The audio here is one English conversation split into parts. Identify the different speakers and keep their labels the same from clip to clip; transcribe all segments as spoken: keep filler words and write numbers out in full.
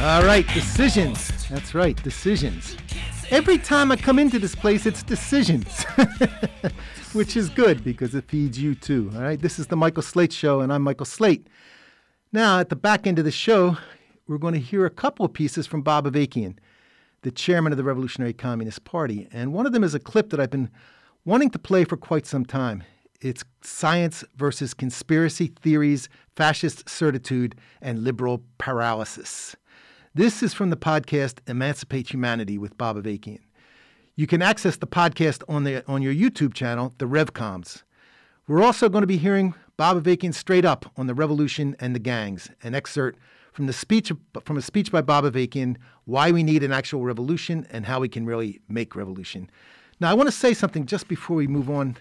Speaker 1: All right, decisions. That's right, decisions. Every time I come into this place, it's decisions, which is good because it feeds you too. All right, this is the Michael Slate Show, and I'm Michael Slate. Now, at the back end of the show, we're going to hear a couple of pieces from Bob Avakian, the chairman of the Revolutionary Communist Party. And one of them is a clip that I've been wanting to play for quite some time. It's Science versus Conspiracy Theories, Fascist Certitude, and Liberal Paralysis. This is from the podcast Emancipate Humanity with Bob Avakian. You can access the podcast on the on your YouTube channel, the RevComs. We're also going to be hearing Bob Avakian straight up on the revolution and the gangs, an excerpt from the speech from a speech by Bob Avakian, Why We Need an Actual Revolution and How We Can Really Make Revolution. Now, I want to say something just before we move on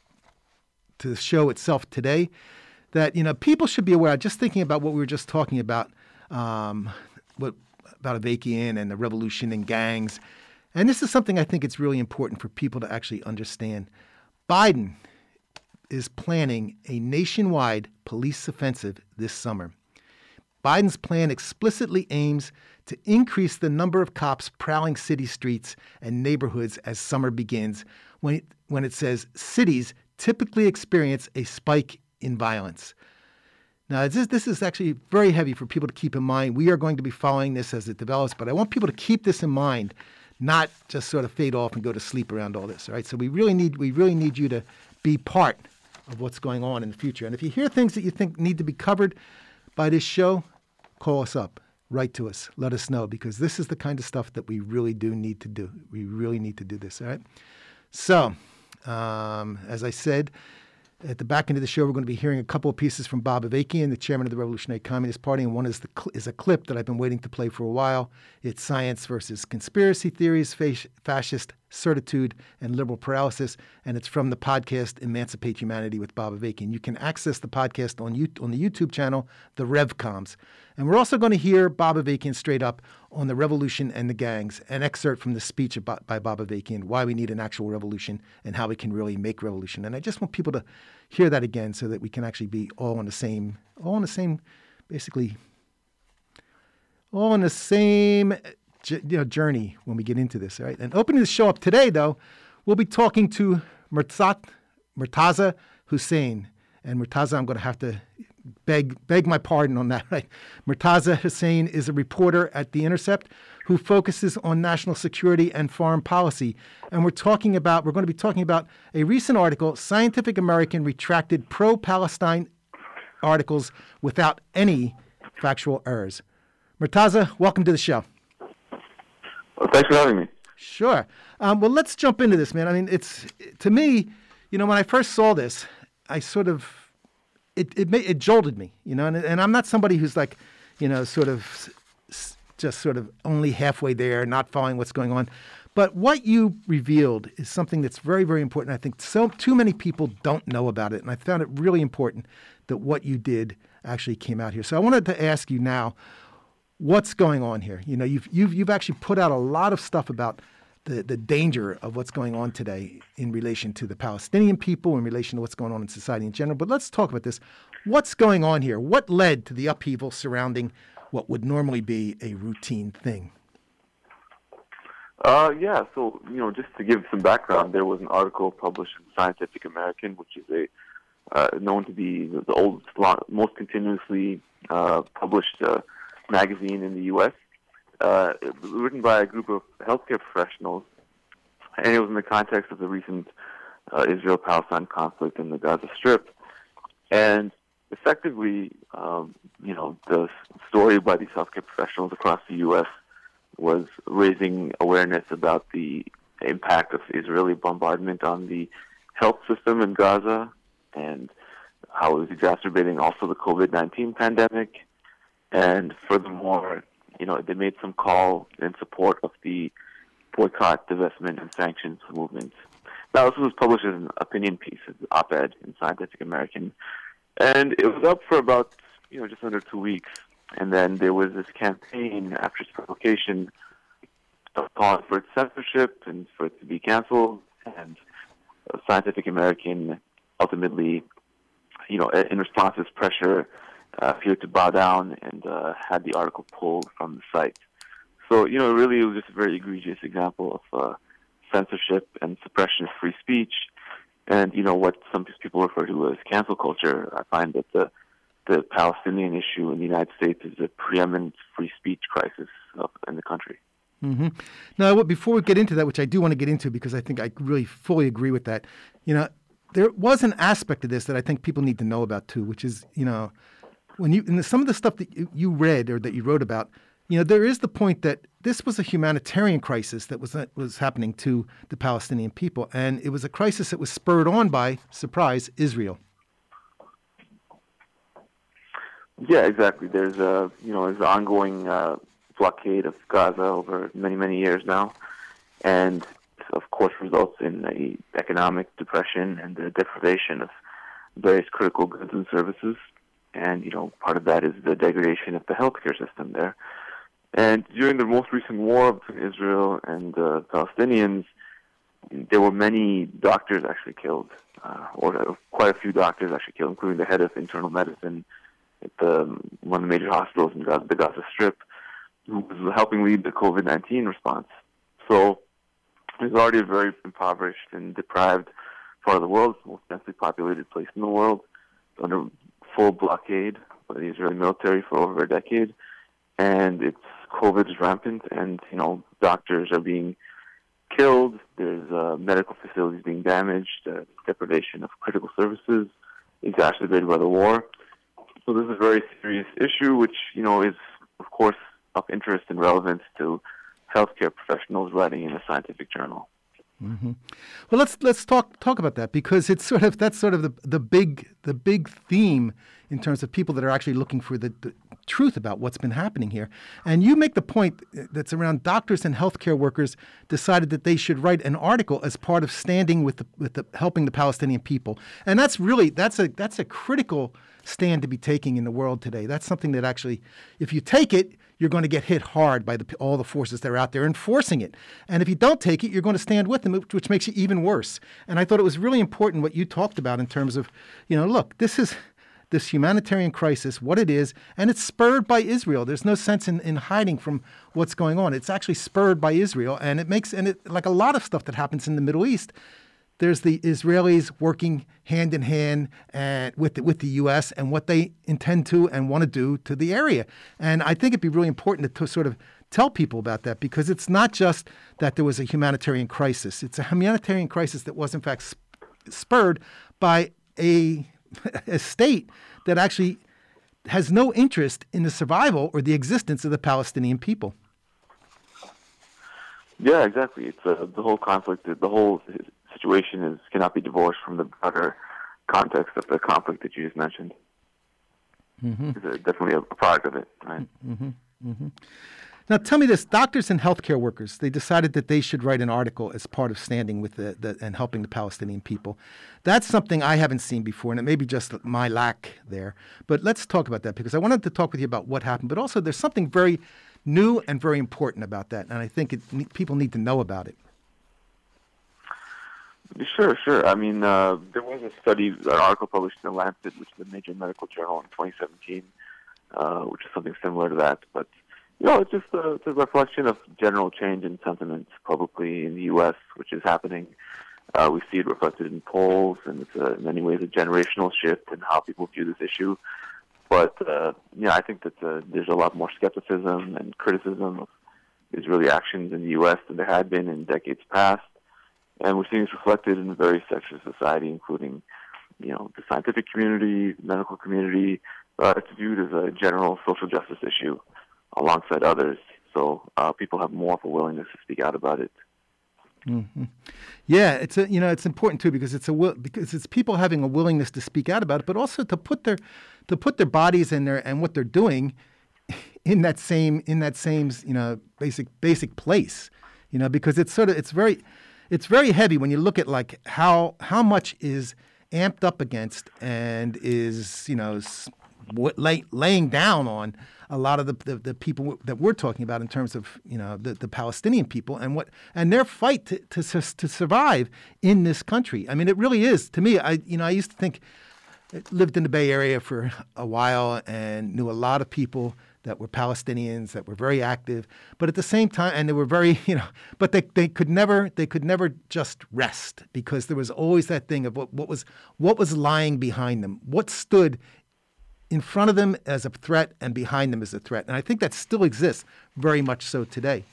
Speaker 1: to the show itself today, that, you know, people should be aware, just thinking about what we were just talking about, um, what about Avakian and the revolution and gangs. And this is something I think it's really important for people to actually understand. Biden is planning a nationwide police offensive this summer. Biden's plan explicitly aims to increase the number of cops prowling city streets and neighborhoods as summer begins, when it, when it says cities typically experience a spike in violence. Now, this, this is actually very heavy for people to keep in mind. We are going to be following this as it develops, but I want people to keep this in mind, not just sort of fade off and go to sleep around all this, all right? So we really need we really need you to be part of what's going on in the future. And if you hear things that you think need to be covered by this show, call us up, write to us, let us know, because this is the kind of stuff that we really do need to do. We really need to do this, all right? So, um, as I said, at the back end of the show, we're going to be hearing a couple of pieces from Bob Avakian, the chairman of the Revolutionary Communist Party, and one is the cl- is a clip that I've been waiting to play for a while. It's Science versus Conspiracy Theories, Fac- Fascist Certitude, and Liberal Paralysis, and it's from the podcast Emancipate Humanity with Bob Avakian. You can access the podcast on you- on the YouTube channel, the RevComs. And we're also going to hear Bob Avakian straight up on the revolution and the gangs, an excerpt from the speech about, by Bob Avakian, Why We Need an Actual Revolution and How We Can Really Make Revolution. And I just want people to hear that again so that we can actually be all on the same, all on the same, basically, all on the same you know, journey when we get into this, all right? And opening the show up today, though, we'll be talking to Murtzat, Murtaza Hussain. And Murtaza, I'm going to have to beg beg my pardon on that, right? Murtaza Hussain is a reporter at The Intercept who focuses on national security and foreign policy. And we're talking about, we're going to be talking about a recent article, Scientific American retracted pro-Palestine articles without any factual errors. Murtaza, welcome to the show.
Speaker 2: Well, thanks for having me.
Speaker 1: Sure. Um, well, let's jump into this, man. I mean, it's, to me, you know, when I first saw this, I sort of, it it, made, it jolted me, you know, and, and I'm not somebody who's like, you know, sort of s- just sort of only halfway there, not following what's going on. But what you revealed is something that's very, very important. I think so too many people don't know about it, and I found it really important that what you did actually came out here. So I wanted to ask you now, what's going on here? You know, you've you've you've actually put out a lot of stuff about the, the danger of what's going on today in relation to the Palestinian people, in relation to what's going on in society in general. But let's talk about this. What's going on here? What led to the upheaval surrounding what would normally be a routine thing?
Speaker 2: Uh, yeah, so, you know, just to give some background, there was an article published in Scientific American, which is a uh, known to be the oldest, most continuously uh, published uh, magazine in the U S, uh, written by a group of healthcare professionals, and it was in the context of the recent uh, Israel-Palestine conflict in the Gaza Strip. And effectively, um, you know, the story by these healthcare professionals across the U S was raising awareness about the impact of Israeli bombardment on the health system in Gaza and how it was exacerbating also the covid nineteen pandemic. And furthermore, you know, they made some call in support of the boycott, divestment, and sanctions movement. Now, this was published as an opinion piece, an op-ed in Scientific American, and it was up for about, you know, just under two weeks. And then there was this campaign after its publication calling for its censorship and for it to be canceled. And Scientific American ultimately, you know, in response to this pressure, uh, feared to bow down and uh, had the article pulled from the site. So, you know, really it was just a very egregious example of uh, censorship and suppression of free speech. And, you know, what some people refer to as cancel culture. I find that the the Palestinian issue in the United States is a preeminent free speech crisis of, in the country.
Speaker 1: Mm-hmm. Now, before we get into that, which I do want to get into because I think I really fully agree with that, you know, there was an aspect of this that I think people need to know about too, which is, you know, when you, in the, some of the stuff that you, you read or that you wrote about, you know, there is the point that this was a humanitarian crisis that was, that was happening to the Palestinian people. And it was a crisis that was spurred on by, surprise, Israel.
Speaker 2: Yeah, exactly. There's a, you know, there's an ongoing uh, blockade of Gaza over many, many years now, and of course results in a economic depression and the deprivation of various critical goods and services. And, you know, part of that is the degradation of the healthcare system there. And during the most recent war between Israel and the uh, Palestinians, there were many doctors actually killed, uh, or quite a few doctors actually killed, including the head of internal medicine at the, one of the major hospitals in Gaza, the Gaza Strip, who was helping lead the COVID nineteen response. So it's already a very impoverished and deprived part of the world. It's the most densely populated place in the world. It's under full blockade by the Israeli military for over a decade. And it's COVID is rampant, and, you know, doctors are being killed. There's uh, medical facilities being damaged, uh, deprivation of critical services, exacerbated by the war. So this is a very serious issue, which, you know, is, of course, of interest and relevance to healthcare professionals writing in a scientific journal.
Speaker 1: Mm-hmm. Well, let's let's talk talk about that, because it's sort of that's sort of the the big the big theme in terms of people that are actually looking for the, the truth about what's been happening here. And you make the point that's around doctors and healthcare workers decided that they should write an article as part of standing with the with the helping the Palestinian people. And that's really that's a that's a critical stand to be taking in the world today. That's something that actually, if you take it, you're going to get hit hard by the, all the forces that are out there enforcing it. And if you don't take it, you're going to stand with them, which makes it even worse. And I thought it was really important what you talked about in terms of, you know, look, this is this humanitarian crisis, what it is, and it's spurred by Israel. There's no sense in, in hiding from what's going on. It's actually spurred by Israel. And it makes, and it, like a lot of stuff that happens in the Middle East, there's the Israelis working hand in hand and with the, with the U S and what they intend to and want to do to the area. And I think it'd be really important to, to sort of tell people about that, because it's not just that there was a humanitarian crisis. It's a humanitarian crisis that was in fact sp- spurred by a, a state that actually has no interest in the survival or the existence of the Palestinian people.
Speaker 2: Yeah, exactly. It's uh, the whole conflict, the whole situation is cannot be divorced from the broader context of the conflict that you just mentioned. Mm-hmm. It's definitely a product of it, right?
Speaker 1: Mm-hmm. Mm-hmm. Now, tell me this: doctors and healthcare workers, they decided that they should write an article as part of standing with the, the and helping the Palestinian people. That's something I haven't seen before, and it may be just my lack there. But let's talk about that, because I wanted to talk with you about what happened, but also there's something very new and very important about that, and I think it, people need to know about it.
Speaker 2: Sure, sure. I mean, uh, there was a study, an article published in The Lancet, which is a major medical journal in twenty seventeen, uh, which is something similar to that. But, you know, it's just a, it's a reflection of general change in sentiment publicly in the U S, which is happening. Uh, we see it reflected in polls, and it's a, in many ways a generational shift in how people view this issue. But, uh, yeah, I think that uh, there's a lot more skepticism and criticism of Israeli actions in the U S than there had been in decades past. And we're seeing this reflected in various sections of society, including, you know, the scientific community, the medical community. Uh, it's viewed as a general social justice issue alongside others. So uh, people have more of a willingness to speak out about it.
Speaker 1: Mm-hmm. Yeah, it's a, you know, it's important too, because it's a because it's people having a willingness to speak out about it, but also to put their to put their bodies in there and what they're doing in that same in that same you know basic basic place, you know, because it's sort of it's very. It's very heavy when you look at like how how much is amped up against and is, you know, lay, laying down on a lot of the, the, the people that we're talking about in terms of, you know, the, the Palestinian people and what and their fight to, to to survive in this country. I mean, it really is, to me, I you know, I used to think lived in the Bay Area for a while and knew a lot of people that were Palestinians that were very active, but at the same time, and they were very, you know, but they, they could never they could never just rest because there was always that thing of what, what was what was lying behind them, what stood in front of them as a threat and behind them as a threat, and I think that still exists very much so today.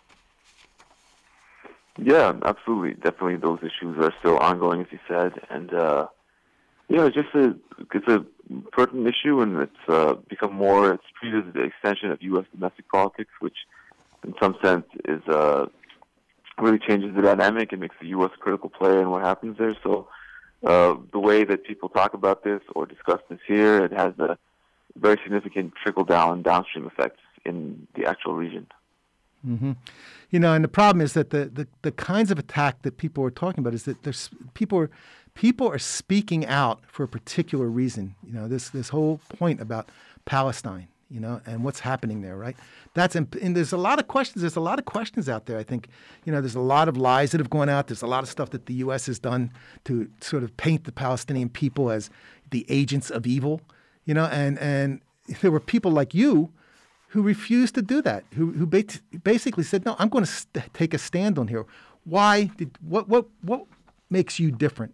Speaker 2: Yeah, absolutely, definitely, those issues are still ongoing, as you said, and uh, yeah, it's just a it's a pertinent issue, and it's uh, become more, it's treated as an extension of U S domestic politics, which in some sense is uh, really changes the dynamic and makes the U S a critical player in what happens there. So uh, the way that people talk about this or discuss this here, it has a very significant trickle-down, downstream effects in the actual region.
Speaker 1: Mm-hmm. You know, and the problem is that the, the, the kinds of attack that people are talking about is that there's people are people are speaking out for a particular reason. You know, this this whole point about Palestine, you know, and what's happening there, right? That's and there's a lot of questions. There's a lot of questions out there. I think, you know, there's a lot of lies that have gone out. There's a lot of stuff that the U S has done to sort of paint the Palestinian people as the agents of evil, you know, and and there were people like you who refused to do that, who who basically said, no, I'm going to st- take a stand on here. Why did what what what makes you different?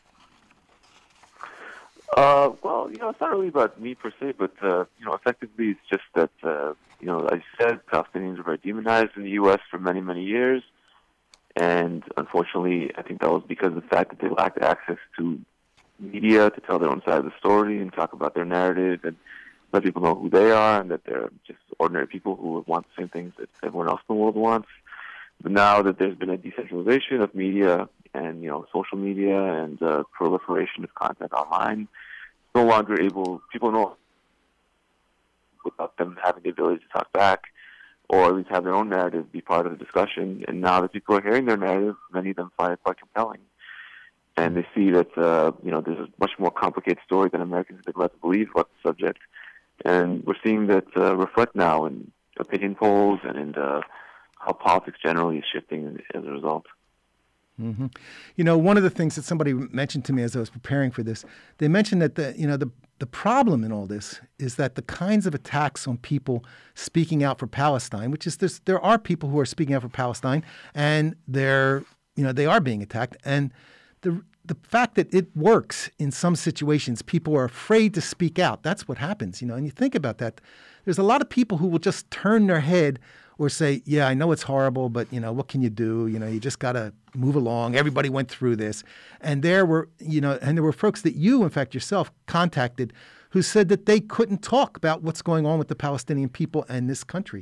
Speaker 2: Uh, well, you know, it's not really about me per se, but uh, you know, effectively, it's just that uh, you know, as you said, Palestinians were very demonized in the U S for many, many years, and unfortunately, I think that was because of the fact that they lacked access to media to tell their own side of the story and talk about their narrative and let people know who they are and that they're just ordinary people who want the same things that everyone else in the world wants. But now that there's been a decentralization of media and, you know, social media and uh, proliferation of content online, it's no longer able, people know without them having the ability to talk back or at least have their own narrative be part of the discussion. And now that people are hearing their narrative, many of them find it quite compelling. And they see that, uh, you know, there's a much more complicated story than Americans have been led to believe about the subject. And we're seeing that uh, reflect now in opinion polls and in the, how politics generally is shifting as a result.
Speaker 1: Mm-hmm. You know, one of the things that somebody mentioned to me as I was preparing for this, they mentioned that the you know the the problem in all this is that the kinds of attacks on people speaking out for Palestine, which is there's, there are people who are speaking out for Palestine, and they're you know they are being attacked, and the the fact that it works in some situations, people are afraid to speak out. That's what happens, you know. And you think about that. There's a lot of people who will just turn their head or say, yeah, I know it's horrible, but, you know, what can you do? You know, you just got to move along. Everybody went through this. And there were, you know, and there were folks that you, in fact, yourself contacted who said that they couldn't talk about what's going on with the Palestinian people and this country.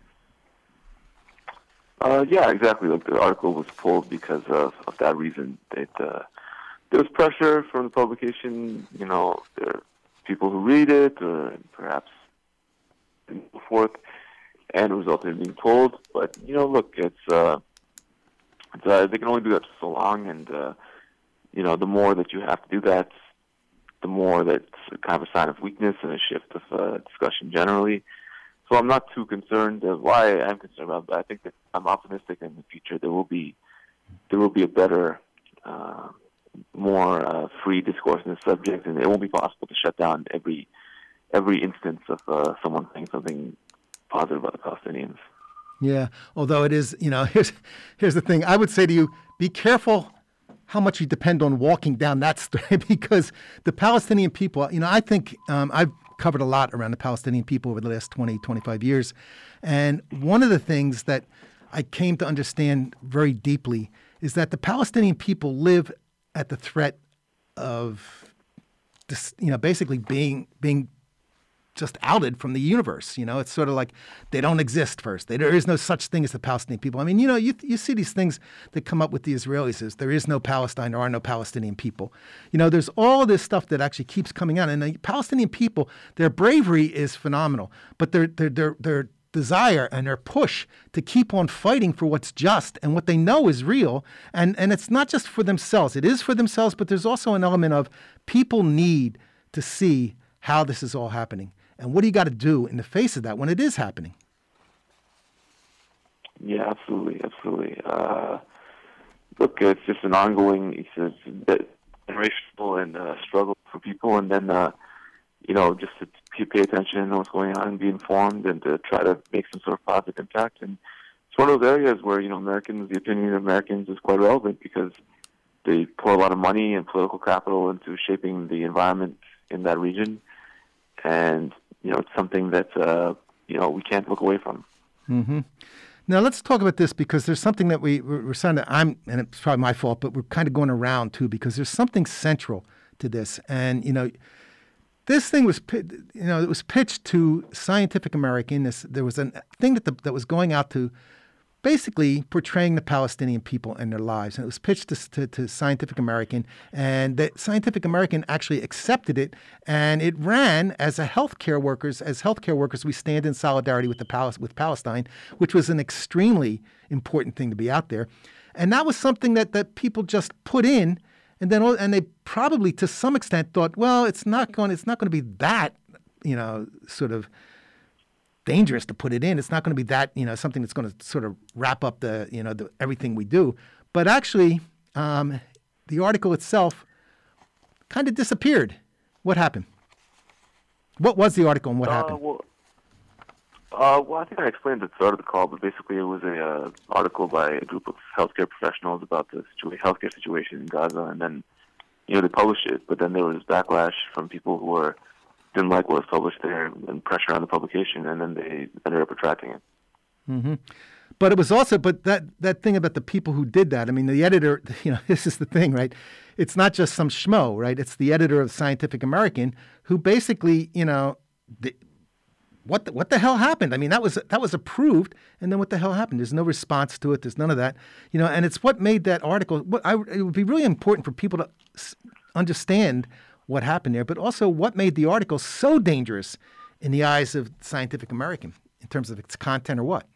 Speaker 2: Uh, yeah, exactly. Like the article was pulled because of, of that reason. It, uh, there was pressure from the publication. You know, there are people who read it, or perhaps and so forth, and it resulted in being told. But you know, look, it's, uh, it's uh, they can only do that for so long, and uh, you know, the more that you have to do that, the more that's kind of a sign of weakness and a shift of uh, discussion generally. So I'm not too concerned. Uh, why I'm concerned about, but I think that I'm optimistic in the future there will be there will be a better, uh, more uh, free discourse on this subject, and it won't be possible to shut down every every instance of uh, someone saying something positive about the Palestinians.
Speaker 1: Yeah, although it is, you know, here's here's the thing. I would say to you, be careful how much you depend on walking down that street, because the Palestinian people, you know, I think um, I've covered a lot around the Palestinian people over the last twenty, twenty-five years. And one of the things that I came to understand very deeply is that the Palestinian people live at the threat of, this, you know, basically being being just outed from the universe. You know, it's sort of like they don't exist first. They, there is no such thing as the Palestinian people. I mean, you know, you you see these things that come up with the Israelis is there is no Palestine, there are no Palestinian people. You know, there's all this stuff that actually keeps coming out. And the Palestinian people, their bravery is phenomenal, but their their their their desire and their push to keep on fighting for what's just and what they know is real. And and it's not just for themselves. It is for themselves, but there's also an element of people need to see how this is all happening. And what do you got to do in the face of that when it is happening?
Speaker 2: Yeah, absolutely, absolutely. Uh, look, it's just an ongoing. It's, it's, generational and uh, struggle for people, and then uh, you know just to p- pay attention and know what's going on and be informed and to try to make some sort of positive impact. And it's one of those areas where you know Americans, the opinion of Americans is quite relevant because they pour a lot of money and political capital into shaping the environment in that region, and you know it's something that uh, you know we can't look away from.
Speaker 1: Mm-hmm. Now let's talk about this because there's something that we we're, we're starting to. I'm and it's probably my fault, but we're kind of going around too because there's something central to this, and you know, this thing was you know it was pitched to Scientific American. This there was a thing that the, that was going out to. Basically portraying the Palestinian people and their lives. And it was pitched to, to, to Scientific American, and the Scientific American actually accepted it, and it ran as a healthcare workers, as healthcare workers, we stand in solidarity with the Pal- with Palestine, which was an extremely important thing to be out there. And that was something that, that people just put in, and then and they probably to some extent thought, well, it's not going it's not going to be that, you know, sort of dangerous to put it in. It's not going to be that, you know, something that's going to sort of wrap up the, you know, the, everything we do. But actually, um, the article itself kind of disappeared. What happened? What was the article and what
Speaker 2: uh,
Speaker 1: happened?
Speaker 2: Well, uh, well, I think I explained at the start of the call, but basically it was a uh, article by a group of healthcare professionals about the situa- healthcare situation in Gaza, and then, you know, they published it, but then there was backlash from people who were didn't like what was published there and pressure on the publication, and then they ended up retracting it.
Speaker 1: Mm-hmm. But it was also, but that, that thing about the people who did that, I mean, the editor, you know, this is the thing, right? It's not just some schmo, right? It's the editor of Scientific American who basically, you know, the, what the, what the hell happened? I mean, that was that was approved, and then what the hell happened? There's no response to it. There's none of that, you know, and it's what made that article, what I, it would be really important for people to understand what happened there, but also what made the article so dangerous in the eyes of Scientific American in terms of its content or what?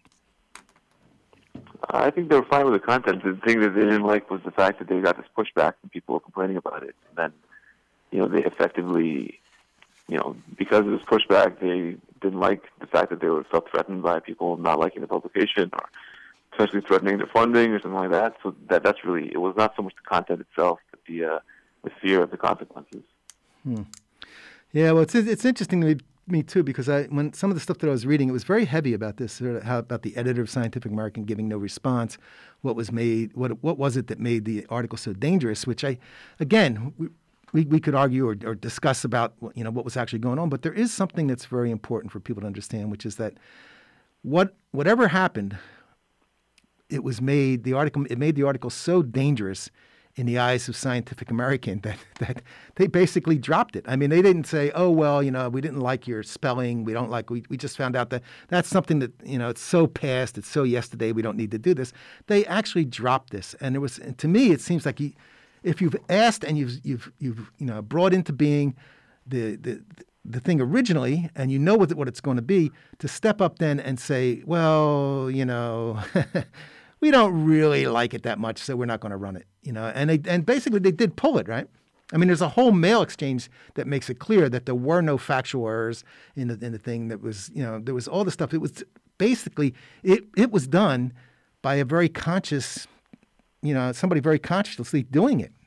Speaker 2: I think they were fine with the content. The thing that they didn't like was the fact that they got this pushback from people complaining about it. And then, you know, they effectively, you know, because of this pushback, they didn't like the fact that they were felt threatened by people not liking the publication or essentially threatening their funding or something like that. So that that's really, it was not so much the content itself, but the, uh, the fear of the consequences.
Speaker 1: Hmm. Yeah, well, it's it's interesting to me, me too because I when some of the stuff that I was reading, it was very heavy about this, sort of how about the editor of Scientific American giving no response. What was made? What what was it that made the article so dangerous? Which I, again, we we, we could argue or, or discuss about you know what was actually going on. But there is something that's very important for people to understand, which is that what whatever happened, it was made the article it made the article so dangerous in the eyes of Scientific American that, that they basically dropped it. I mean, they didn't say, oh, well, you know, we didn't like your spelling. We don't like, we, we just found out that that's something that, you know, it's so past, it's so yesterday, we don't need to do this. They actually dropped this. And it was, and to me, it seems like you, if you've asked and you've, you've, you've, you know, brought into being the, the, the thing originally, and you know what, what it's going to be, to step up then and say, well, you know, we don't really like it that much, so we're not going to run it, you know. And they and basically they did pull it, right? I mean, there's a whole mail exchange that makes it clear that there were no factual errors in the in the thing. That was, you know, there was all the stuff. It was basically it it was done by a very conscious, you know, somebody very consciously doing it.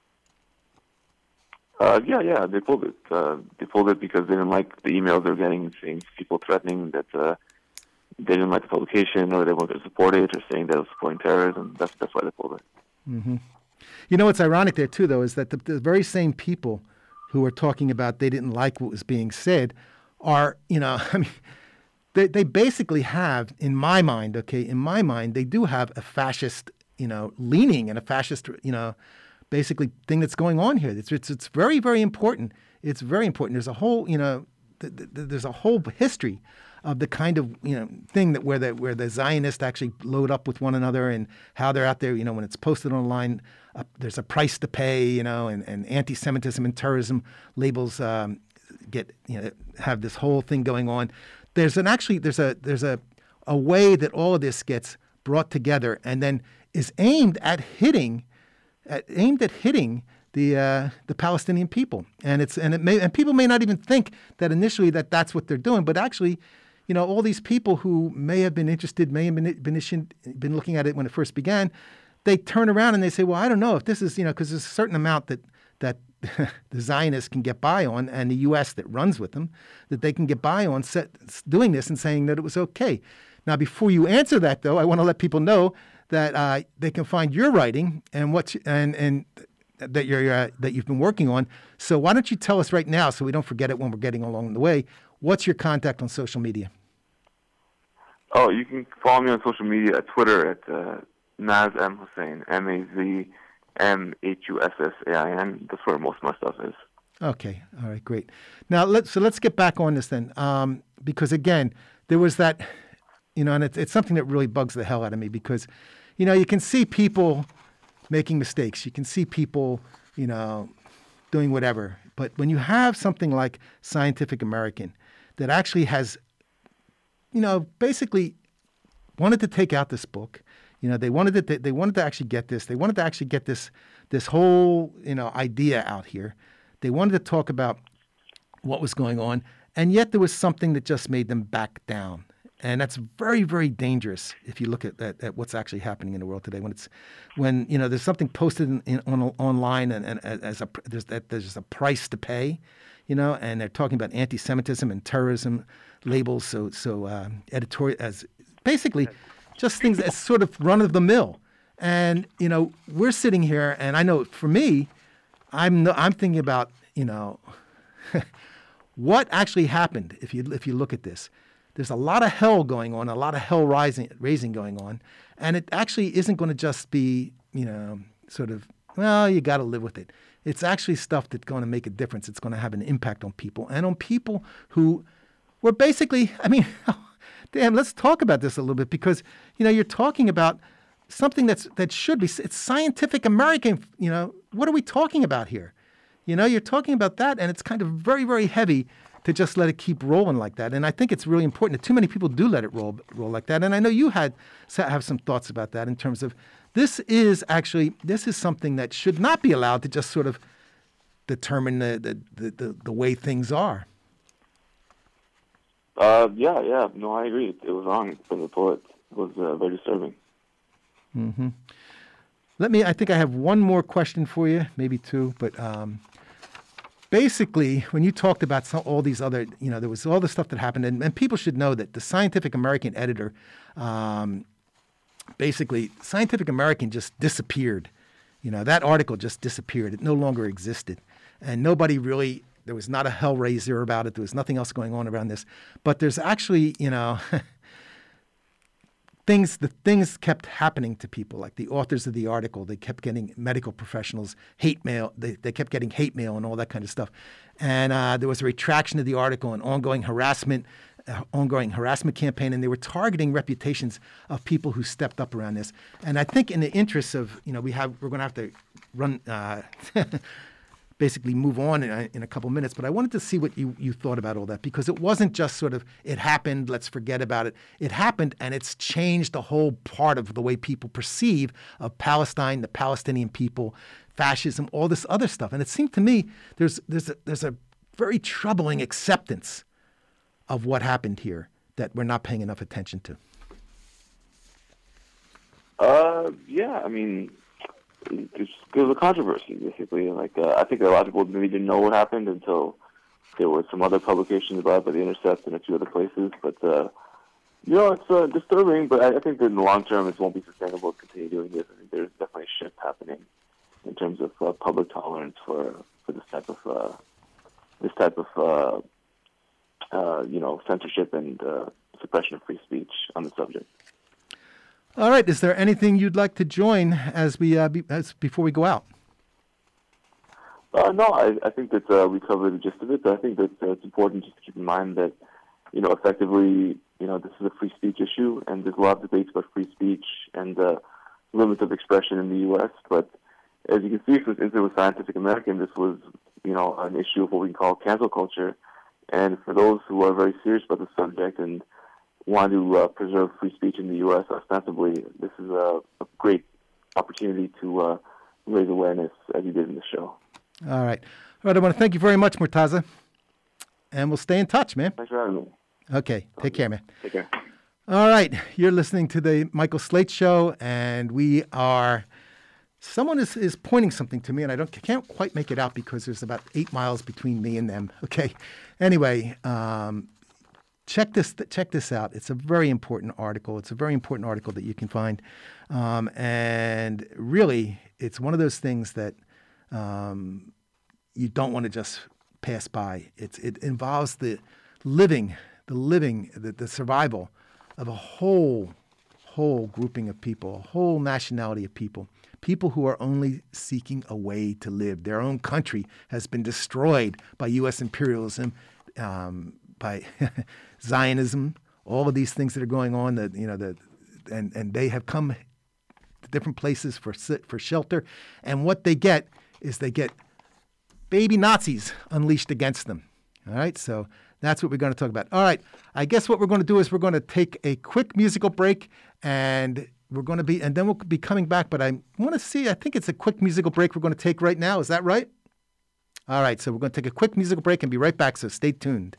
Speaker 2: Uh, yeah, yeah, they pulled it. Uh, they pulled it because they didn't like the emails they were getting, saying people threatening that. Uh, They didn't like the publication, or they wanted to support it, or saying that it was supporting terrorism. That's that's why they pulled it.
Speaker 1: Mm-hmm. You know what's ironic there too, though, is that the, the very same people who are talking about they didn't like what was being said are, you know, I mean, they they basically have, in my mind, okay, in my mind, they do have a fascist, you know, leaning and a fascist, you know, basically thing that's going on here. It's it's it's very very important. It's very important. There's a whole, you know, th- th- there's a whole history of the kind of, you know, thing that where the where the Zionists actually load up with one another and how they're out there, you know, when it's posted online, uh, there's a price to pay, you know, and, and anti-Semitism and terrorism labels um, get, you know, have this whole thing going on. There's an actually there's a there's a a way that all of this gets brought together and then is aimed at hitting, at, aimed at hitting the uh, the Palestinian people, and it's and it may and people may not even think that initially that that's what they're doing, but actually, you know, all these people who may have been interested, may have been been, been looking at it when it first began, they turn around and they say, well, I don't know if this is, you know, because there's a certain amount that that the Zionists can get by on, and the U S that runs with them, that they can get by on set, doing this and saying that it was okay. Now, before you answer that, though, I want to let people know that uh, they can find your writing and what and and that you're uh, that you've been working on. So why don't you tell us right now, so we don't forget it when we're getting along the way, what's your contact on social media?
Speaker 2: Oh, you can follow me on social media at Twitter at uh, Maz M Hussein, M A Z M H U S S A I N. That's where most of my stuff is.
Speaker 1: Okay, all right, great. Now let's so let's get back on this then, um, because again, there was that, you know, and it's it's something that really bugs the hell out of me because, you know, you can see people making mistakes. You can see people, you know, doing whatever. But when you have something like Scientific American that actually has, you know, basically wanted to take out this book, you know, they wanted to they wanted to actually get this. They wanted to actually get this this whole, you know, idea out here. They wanted to talk about what was going on, and yet there was something that just made them back down. And that's very, very dangerous if you look at, at, at what's actually happening in the world today. When it's, when you know, there's something posted in, in, on online, and, and as a there's that there's a price to pay, you know, and they're talking about anti-Semitism and terrorism labels. So so uh, editorial as basically just things as sort of run of the mill. And you know, we're sitting here, and I know for me, I'm no, I'm thinking about you know what actually happened if you if you look at this. There's a lot of hell going on, a lot of hell rising, raising going on, and it actually isn't going to just be, you know, sort of, well, you got to live with it. It's actually stuff that's going to make a difference. It's going to have an impact on people, and on people who were basically, I mean, damn, let's talk about this a little bit because, you know, you're talking about something that's that should be, it's Scientific American, you know, what are we talking about here? You know, you're talking about that, and it's kind of very, very heavy to just let it keep rolling like that. And I think it's really important that too many people do let it roll roll like that. And I know you had have some thoughts about that in terms of this is actually, this is something that should not be allowed to just sort of determine the the, the, the, the way things are.
Speaker 2: Uh, yeah, yeah. No, I agree. It was wrong from the poet. It was uh, very disturbing.
Speaker 1: Mm-hmm. Let me, I think I have one more question for you, maybe two, but um, basically, when you talked about some, all these other, you know, there was all the stuff that happened, and, and people should know that the Scientific American editor, um, basically, Scientific American just disappeared. You know, that article just disappeared. It no longer existed. And nobody really, there was not a hellraiser about it. There was nothing else going on around this. But there's actually, you know, things, the things kept happening to people, like the authors of the article. They kept getting medical professionals, hate mail. They, they kept getting hate mail and all that kind of stuff. And uh, there was a retraction of the article and ongoing harassment, uh, ongoing harassment campaign. And they were targeting reputations of people who stepped up around this. And I think in the interest of, you know, we have, we're going to have to run, uh, basically move on in a, in a couple minutes. But I wanted to see what you, you thought about all that, because it wasn't just sort of, it happened, let's forget about it. It happened, and it's changed the whole part of the way people perceive of Palestine, the Palestinian people, fascism, all this other stuff. And it seemed to me there's there's a, there's a very troubling acceptance of what happened here that we're not paying enough attention to.
Speaker 2: Uh, yeah, I mean, it's, it was a controversy, basically. Like, uh, I think a lot of people maybe didn't know what happened until there were some other publications about it by The Intercept and a few other places. But, uh, you know, it's uh, disturbing, but I, I think that in the long term it won't be sustainable to continue doing this. I think there's definitely a shift happening in terms of uh, public tolerance for, for this type of, uh, this type of uh, uh, you know, censorship and uh, suppression of free speech on the subject.
Speaker 1: All right. Is there anything you'd like to join as we uh, be, as before we go out?
Speaker 2: Uh, no, I, I think that uh, we covered the gist of it. But I think that uh, it's important just to keep in mind that, you know, effectively, you know, this is a free speech issue, and there's a lot of debates about free speech and uh, limits of expression in the U S. But as you can see from this incident with Scientific American, this was, you know, an issue of what we can call cancel culture. And for those who are very serious about the subject and want to uh, preserve free speech in the U S ostensibly, this is a, a great opportunity to uh, raise awareness, as you did in the show.
Speaker 1: All right. All right, I want to thank you very much, Murtaza. And we'll stay in touch, man.
Speaker 2: Thanks for having me.
Speaker 1: Okay. Take care, man.
Speaker 2: Take care.
Speaker 1: All right. You're listening to the Michael Slate Show, and we are Someone is, is pointing something to me, and I don't can't quite make it out because there's about eight miles between me and them. Okay. Anyway, um, check this check this out. It's a very important article. It's a very important article that you can find, um, and really, it's one of those things that um, you don't want to just pass by. It's it involves the living, the living, the, the survival of a whole whole grouping of people, a whole nationality of people. People who are only seeking a way to live. Their own country has been destroyed by U S imperialism, um, by Zionism, all of these things that are going on. That you know, that and and they have come to different places for for shelter, and what they get is they get baby Nazis unleashed against them. All right, so that's what we're going to talk about. All right, I guess what we're going to do is we're going to take a quick musical break, and we're going to be, and then we'll be coming back, but I want to see, I think it's a quick musical break we're going to take right now. Is that right? All right, so we're going to take a quick musical break and be right back, so stay tuned.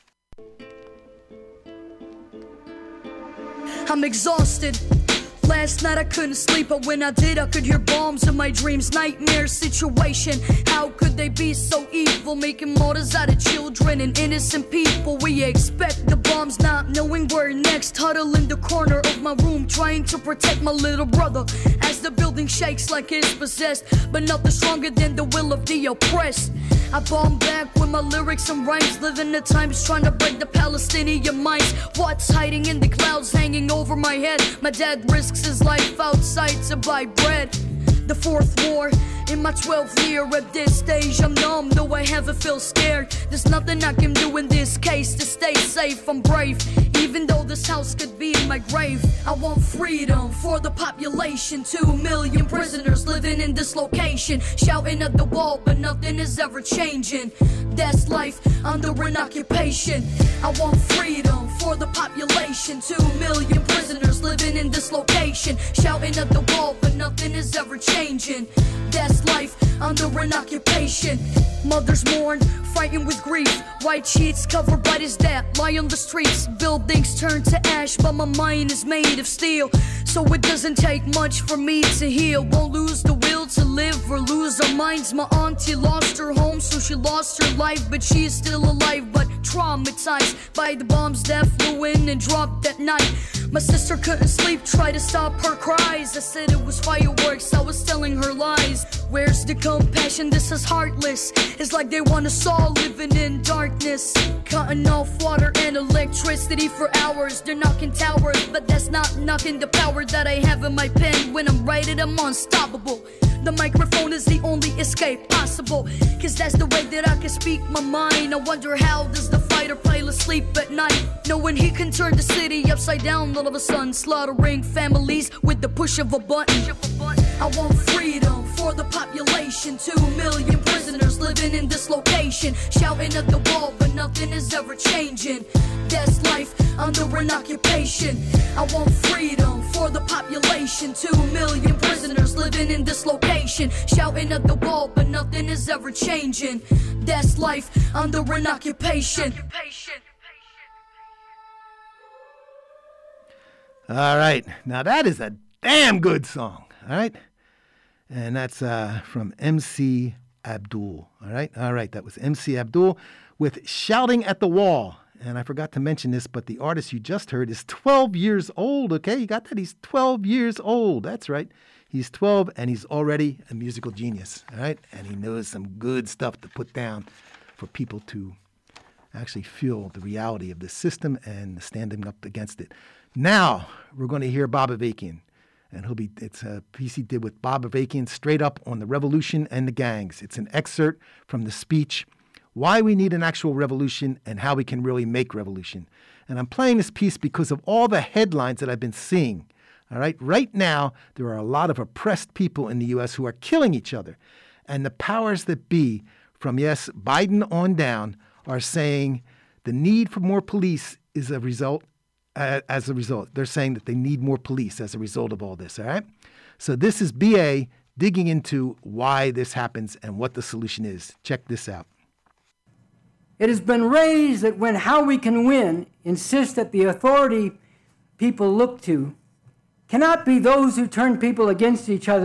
Speaker 3: I'm exhausted. Last night I couldn't sleep, but when I did, I could hear bombs in my dreams. Nightmare situation. How could they be so evil, making martyrs out of children and innocent people? We expect the bombs, not knowing where next. Huddle in the corner of my room, trying to protect my little brother as the building shakes like it's possessed, but nothing stronger than the will of the oppressed. I bomb back with my lyrics and rhymes, living the times trying to break the Palestinian minds. What's hiding in the clouds hanging over my head? My dad risks his life outside to buy bread. The fourth war in my twelfth year. At this stage I'm numb, though I haven't feel scared. There's nothing I can do in this case to stay safe. I'm brave, even though this house could be in my grave. I want freedom for the population. Two million prisoners living in this location, shouting at the wall, but nothing is ever changing. That's life under an occupation. I want freedom for the population. Two million prisoners living in this location, shouting at the wall, but nothing is ever changing. That's life under an occupation. Mothers mourn, frightened with grief. White sheets covered by this dad lie on the streets. Buildings turn to ash, but my mind is made of steel, so it doesn't take much for me to heal. Won't lose the will to live or lose our minds. My auntie lost her home, so she lost her life, but she is still alive, but traumatized by the bombs that flew in and dropped that night. My sister couldn't sleep, tried to stop her cries. I said it was fireworks, I was telling her lies. Where's the compassion? This is heartless. It's like they want us all living in darkness, cutting off water and electricity for hours. They're knocking towers, but that's not knocking the power that I have in my pen. When I'm writing, I'm unstoppable. The microphone is the only escape possible, cause that's the way that I can speak my mind. I wonder how does the fighter pilot sleep at night, knowing he can turn the city upside down all of a sudden, slaughtering families with the push of a button. I want freedom for the population. Two million prisoners living in this location, shouting at the wall, but nothing is ever changing. That's life under an occupation. I want freedom for the population. Two million prisoners living in this location, shouting at the wall, but nothing is ever changing. That's life under an occupation.
Speaker 1: All right, now that is a damn good song. All right, and that's uh, from M C Abdul. All right, all right, that was M C Abdul with Shouting at the Wall. And I forgot to mention this, but the artist you just heard is twelve years old, okay? You got that? He's twelve years old. That's right. He's twelve, and he's already a musical genius, all right? And he knows some good stuff to put down for people to actually feel the reality of the system and standing up against it. Now, we're going to hear Bob Avakian. And he'll be, it's a piece he did with Bob Avakian, straight up on the revolution and the gangs. It's an excerpt from the speech, Why We Need an Actual Revolution and How We Can Really Make Revolution. And I'm playing this piece because of all the headlines that I've been seeing. All right, right now, there are a lot of oppressed people in the U S who are killing each other. And the powers that be, from, yes, Biden on down, are saying the need for more police is a result, uh, as a result. They're saying that they need more police as a result of all this, all right? So this is B A digging into why this happens and what the solution is. Check this out.
Speaker 4: It has been raised that when How We Can Win insists that the authority people look to cannot be those who turn people against each other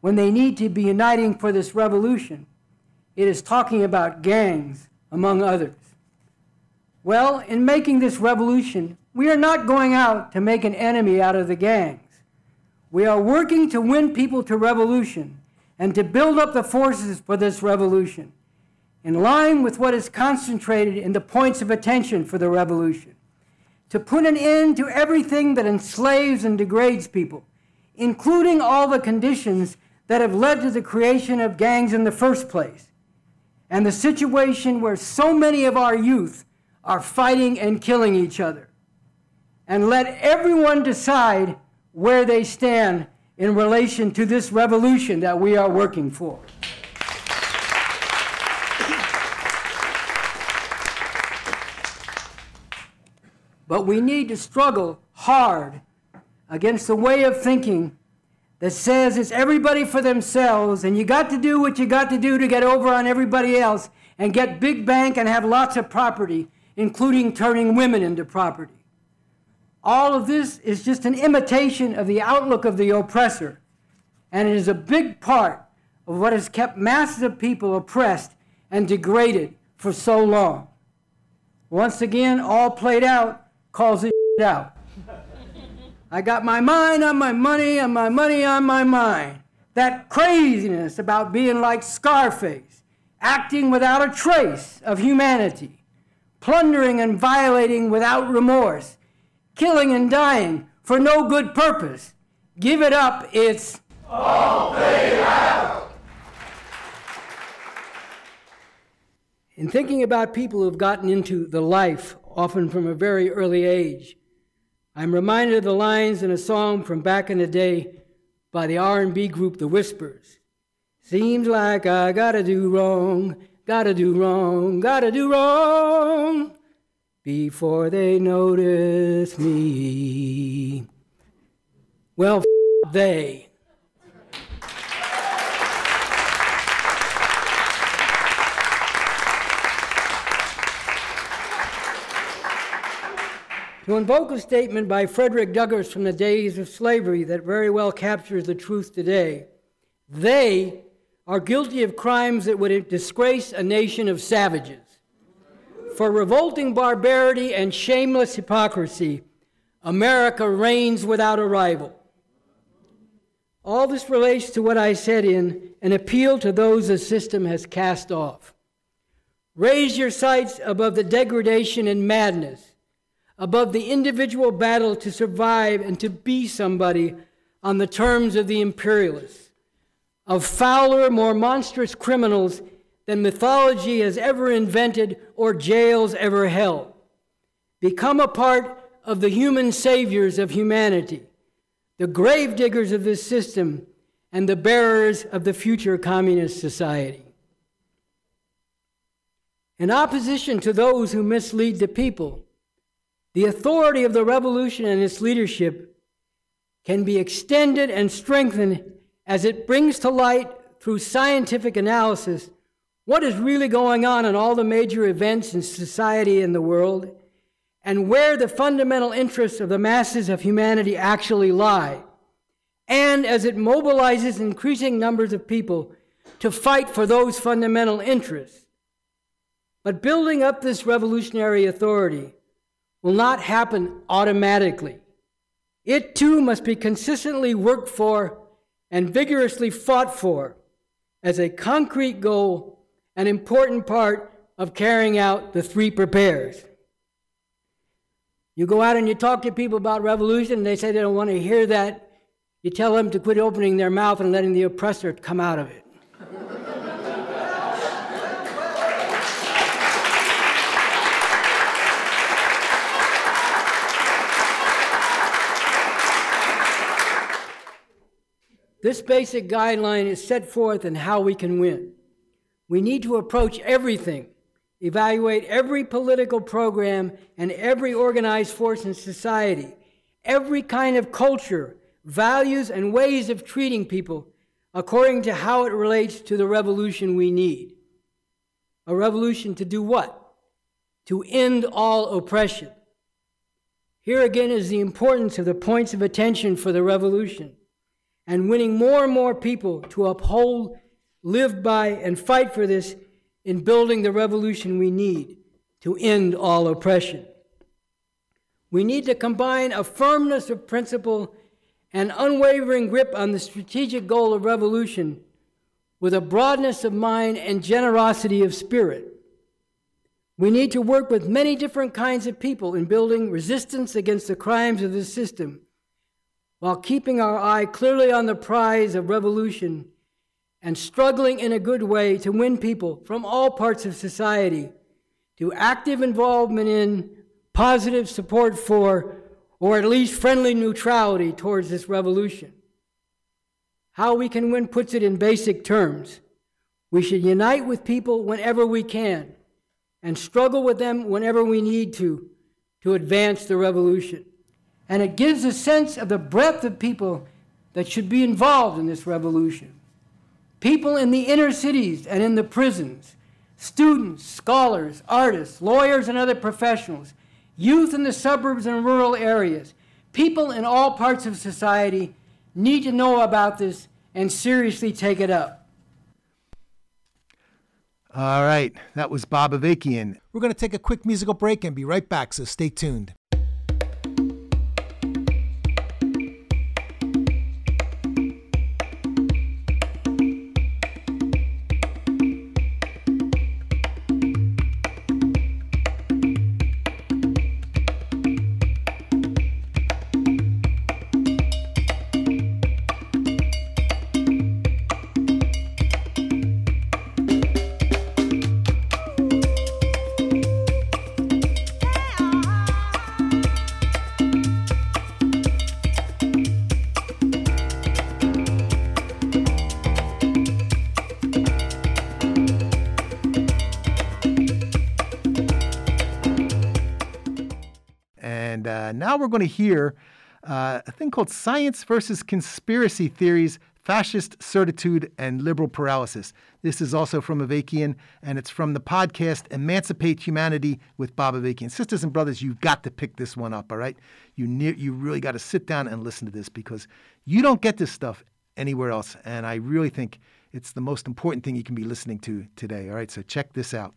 Speaker 4: when they need to be uniting for this revolution, it is talking about gangs, among others. Well, in making this revolution, we are not going out to make an enemy out of the gangs. We are working to win people to revolution and to build up the forces for this revolution, in line with what is concentrated in the points of attention for the revolution, to put an end to everything that enslaves and degrades people, including all the conditions that have led to the creation of gangs in the first place, and the situation where so many of our youth are fighting and killing each other. And let everyone decide where they stand in relation to this revolution that we are working for. But we need to struggle hard against the way of thinking that says it's everybody for themselves and you got to do what you got to do to get over on everybody else and get big bank and have lots of property, including turning women into property. All of this is just an imitation of the outlook of the oppressor, and it is a big part of what has kept masses of people oppressed and degraded for so long. Once again, all played out calls it out. I got my mind on my money and my money on my mind. That craziness about being like Scarface, acting without a trace of humanity, plundering and violating without remorse, killing and dying for no good purpose. Give it up, it's all played out. In thinking about people who have gotten into the life, often from a very early age, I'm reminded of the lines in a song from back in the day by the R and B group The Whispers. Seems like I gotta do wrong, gotta do wrong, gotta do wrong before they notice me. Well, f- they. To invoke a statement by Frederick Douglass from the days of slavery that very well captures the truth today, they are guilty of crimes that would disgrace a nation of savages. For revolting barbarity and shameless hypocrisy, America reigns without a rival. All this relates to what I said in an appeal to those the system has cast off. Raise your sights above the degradation and madness, above the individual battle to survive and to be somebody on the terms of the imperialists, of fouler, more monstrous criminals than mythology has ever invented or jails ever held. Become a part of the human saviors of humanity, the grave diggers of this system, and the bearers of the future communist society. In opposition to those who mislead the people, the authority of the revolution and its leadership can be extended and strengthened as it brings to light through scientific analysis what is really going on in all the major events in society and the world, and where the fundamental interests of the masses of humanity actually lie, and as it mobilizes increasing numbers of people to fight for those fundamental interests. But building up this revolutionary authority will not happen automatically. It too must be consistently worked for and vigorously fought for as a concrete goal, an important part of carrying out the three prepares. You go out and you talk to people about revolution, and they say they don't want to hear that. You tell them to quit opening their mouth and letting the oppressor come out of it. This basic guideline is set forth in how we can win. We need to approach everything, evaluate every political program and every organized force in society, every kind of culture, values, and ways of treating people according to how it relates to the revolution we need. A revolution to do what? To end all oppression. Here again is the importance of the points of attention for the revolution. and winning more and more people to uphold, live by, and fight for this in building the revolution we need to end all oppression. We need to combine a firmness of principle and unwavering grip on the strategic goal of revolution with a broadness of mind and generosity of spirit. We need to work with many different kinds of people in building resistance against the crimes of the system, while keeping our eye clearly on the prize of revolution and struggling in a good way to win people from all parts of society to active involvement in, positive support for, or at least friendly neutrality towards this revolution. How we can win puts it in basic terms. We should unite with people whenever we can and struggle with them whenever we need to, to advance the revolution. And it gives a sense of the breadth of people that should be involved in this revolution. People in the inner cities and in the prisons, students, scholars, artists, lawyers, and other professionals, youth in the suburbs and rural areas, people in all parts of society need to know about this and seriously take it up.
Speaker 1: All right, that was Bob Avakian. We're going to take a quick musical break and be right back, so stay tuned. And uh, now we're going to hear uh, a thing called Science versus Conspiracy Theories, Fascist Certitude, and Liberal Paralysis. This is also from Avakian, and it's from the podcast Emancipate Humanity with Bob Avakian. Sisters and brothers, you've got to pick this one up, all right? You ne- you really got to sit down and listen to this because you don't get this stuff anywhere else, and I really think it's the most important thing you can be listening to today, all right? So check this out.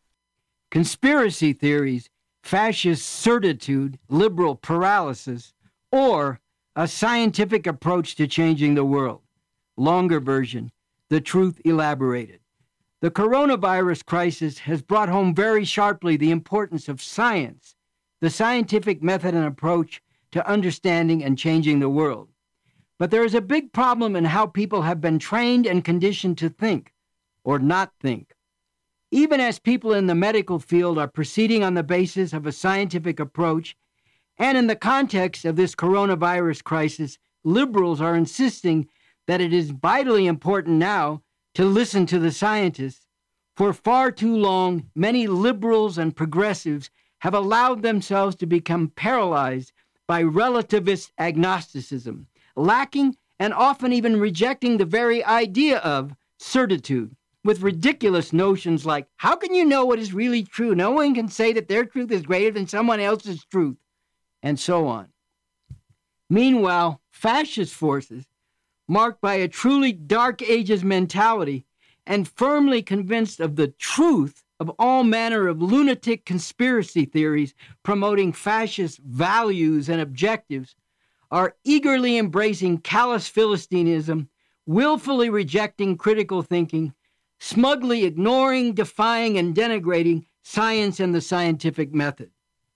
Speaker 5: Conspiracy theories, fascist certitude, liberal paralysis, or a scientific approach to changing the world. Longer version, the truth elaborated. The coronavirus crisis has brought home very sharply the importance of science, the scientific method and approach to understanding and changing the world. But there is a big problem in how people have been trained and conditioned to think, or not think. Even as people in the medical field are proceeding on the basis of a scientific approach, and in the context of this coronavirus crisis, liberals are insisting that it is vitally important now to listen to the scientists. For far too long, many liberals and progressives have allowed themselves to become paralyzed by relativist agnosticism, lacking and often even rejecting the very idea of certitude, with ridiculous notions like, how can you know what is really true? No one can say that their truth is greater than someone else's truth, and so on. Meanwhile, fascist forces, marked by a truly Dark Ages mentality and firmly convinced of the truth of all manner of lunatic conspiracy theories promoting fascist values and objectives, are eagerly embracing callous Philistinism, willfully rejecting critical thinking, smugly ignoring, defying, and denigrating science and the scientific method.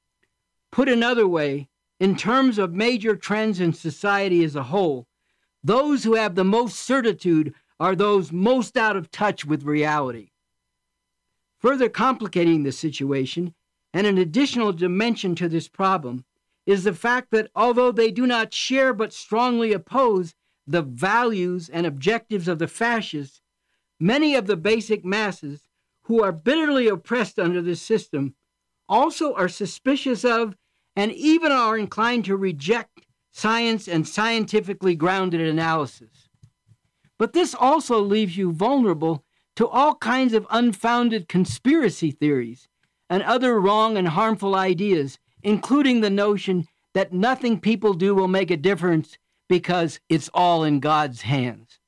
Speaker 5: Put another way, in terms of major trends in society as a whole, those who have the most certitude are those most out of touch with reality. Further complicating the situation, and an additional dimension to this problem, is the fact that although they do not share but strongly oppose the values and objectives of the fascists, many of the basic masses who are bitterly oppressed under this system also are suspicious of and even are inclined to reject science and scientifically grounded analysis. But this also leaves you vulnerable to all kinds of unfounded conspiracy theories and other wrong and harmful ideas, including the notion that nothing people do will make a difference because it's all in God's hands.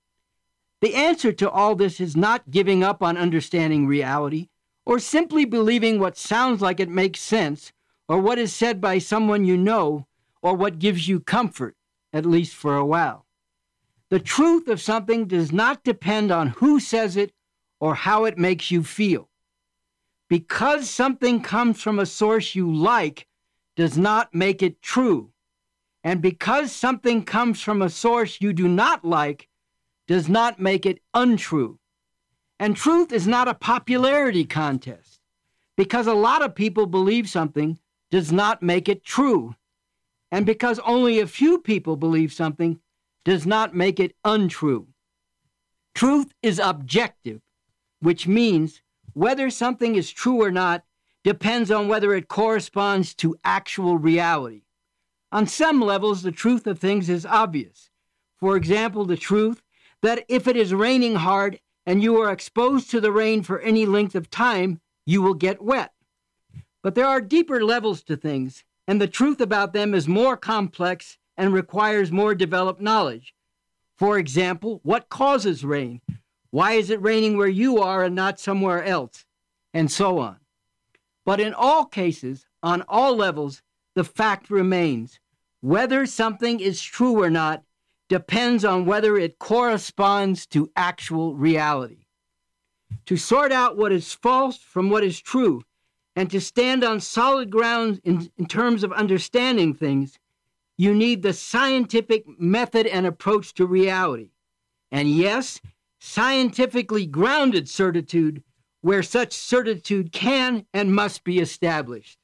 Speaker 5: The answer to all this is not giving up on understanding reality or simply believing what sounds like it makes sense or what is said by someone you know or what gives you comfort, at least for a while. The truth of something does not depend on who says it or how it makes you feel. Because something comes from a source you like does not make it true. And because something comes from a source you do not like does not make it untrue. And truth is not a popularity contest. Because a lot of people believe something does not make it true. And because only a few people believe something does not make it untrue. Truth is objective, which means whether something is true or not depends on whether it corresponds to actual reality. On some levels, the truth of things is obvious. For example, the truth that if it is raining hard and you are exposed to the rain for any length of time, you will get wet. But there are deeper levels to things, and the truth about them is more complex and requires more developed knowledge. For example, what causes rain? Why is it raining where you are and not somewhere else? And so on. But in all cases, on all levels, the fact remains. Whether something is true or not depends on whether it corresponds to actual reality. To sort out what is false from what is true, and to stand on solid ground in, in terms of understanding things, you need the scientific method and approach to reality. And yes, scientifically grounded certitude, where such certitude can and must be established.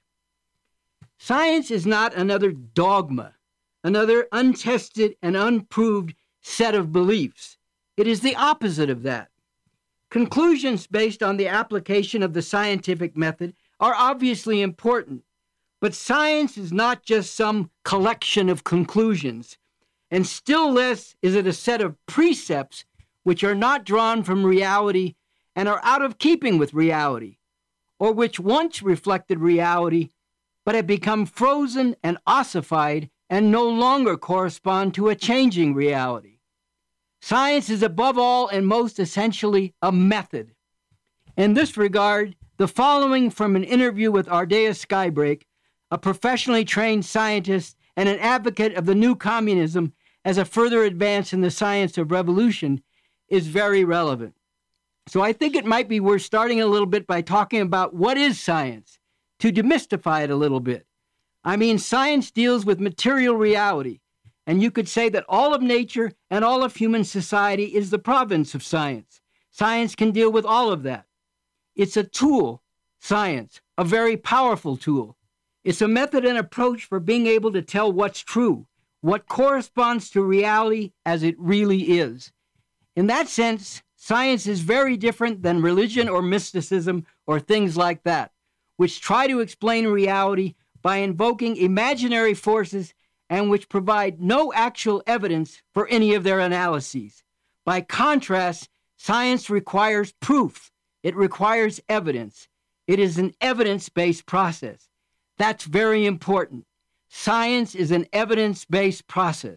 Speaker 5: Science is not another dogma, another untested and unproved set of beliefs. It is the opposite of that. Conclusions based on the application of the scientific method are obviously important, but science is not just some collection of conclusions, and still less is it a set of precepts which are not drawn from reality and are out of keeping with reality, or which once reflected reality, but have become frozen and ossified and no longer correspond to a changing reality. Science is above all and most essentially a method. In this regard, the following from an interview with Ardea Skybrake, a professionally trained scientist and an advocate of the new communism as a further advance in the science of revolution, is very relevant. So I think it might be worth starting a little bit by talking about what is science, to demystify it a little bit. I mean, science deals with material reality, and you could say that all of nature and all of human society is the province of science. Science can deal with all of that. It's a tool, science, a very powerful tool. It's a method and approach for being able to tell what's true, what corresponds to reality as it really is. In that sense, science is very different than religion or mysticism or things like that, which try to explain reality by invoking imaginary forces and which provide no actual evidence for any of their analyses. By contrast, science requires proof. It requires evidence. It is an evidence-based process. That's very important. Science is an evidence-based process.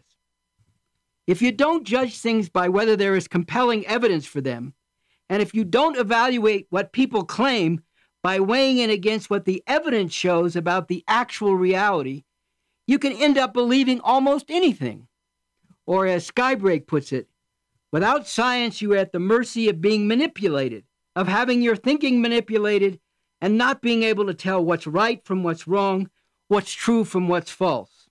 Speaker 5: If you don't judge things by whether there is compelling evidence for them, and if you don't evaluate what people claim by weighing it against what the evidence shows about the actual reality, you can end up believing almost anything. Or as Skybrake puts it, without science, you are at the mercy of being manipulated, of having your thinking manipulated, and not being able to tell what's right from what's wrong, what's true from what's false.